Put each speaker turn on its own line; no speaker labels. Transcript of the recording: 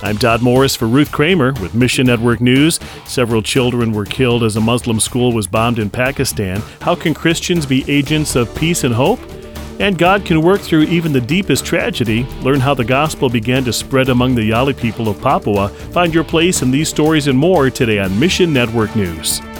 I'm Todd Morris for Ruth Kramer with Mission Network News. Several children were killed as a Muslim school was bombed in Pakistan. How can Christians be agents of peace and hope? And God can work through even the deepest tragedy. Learn how the gospel began to spread among the Yali people of Papua. Find your place in these stories and more today on Mission Network News.